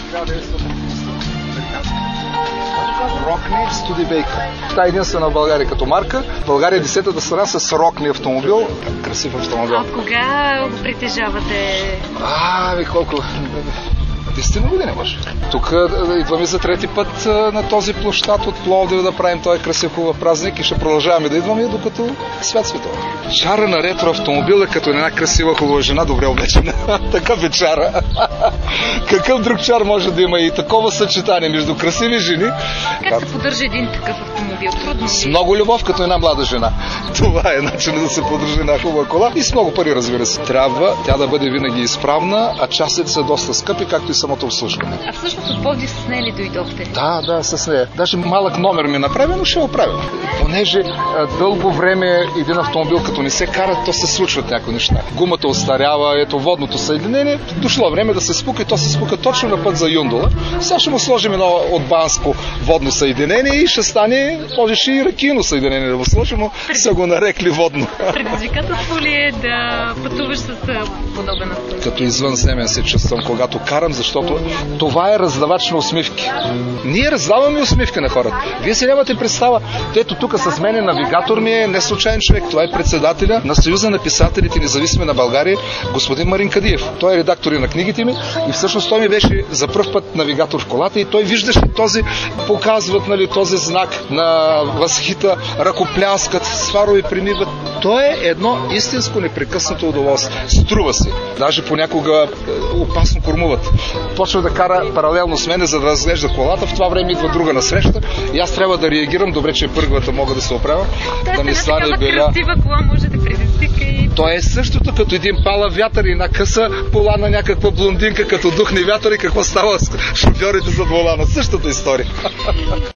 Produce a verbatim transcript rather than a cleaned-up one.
трябва да е Рокни Студибейка. Та е единствена в България като марка. България е десетата страна с Рокни автомобил. Красив автомобил. А от кога го притежавате? А, ви колко... десет години може. Тук идваме за трети път на този площад от Пловдив да правим този красив хубав празник и ще продължаваме да идваме докато свят светова. Чара на ретро автомобила като една красива хубава жена, добре облечена. Такъв е чара. Какъв друг чар може да има и такова съчетание между красиви жени? Как се поддържа един такъв автомобил? Трудно. С много любов, като една млада жена. Това е начинът да се поддържа една хубава кола и с много пари, разбира се. Трябва тя да бъде винаги изправна, а частите са доста скъпи, както и самото обслужване. А всъщност от Пловдив с нея ли дойдохте? Да, да, с нея. Даже малък номер ми направи, но ще го правя. Понеже а, дълго време един автомобил като не се кара, то се случват някои неща. Гумата остарява, ето водното съединение, дошло време да се спука и то се спука точно на път за Юндола. Сега ще му сложим едно отбанско водно съединение и ще стане, можеш и ракийно съединение да го сложим, но са го нарекли водно. Предизвикателство ли е да пътуваш с подобен автомобил? Като извънземен се чувствам, когато карам, защото това е раздавач на усмивки. Ние раздаваме усмивки на хората. Вие си нямате представа. Ето тук с мен навигатор ми е не случайен човек. Това е председателя на Съюза на писателите независими на България, господин Марин Кадиев. Той е редактор и на книгите ми и всъщност той ми беше за пръв път навигатор в колата и той виждаше този, показват, нали, този знак на възхита, ръкопляскат, сварови примигват. То е едно истинско непрекъснато удоволствие. Струва си. Даже понякога опасно кормуват. Почва да кара паралелно с мене, за да разглежда колата. В това време идва друга насреща и аз трябва да реагирам. Добре, че първата мога да се оправя. Да, да не стане беля. Красива кола може да предизвика и... То е същото като един палав вятър и една къса пола на някаква блондинка, като духне вятър и какво става с шофьорите зад волана. Същата история.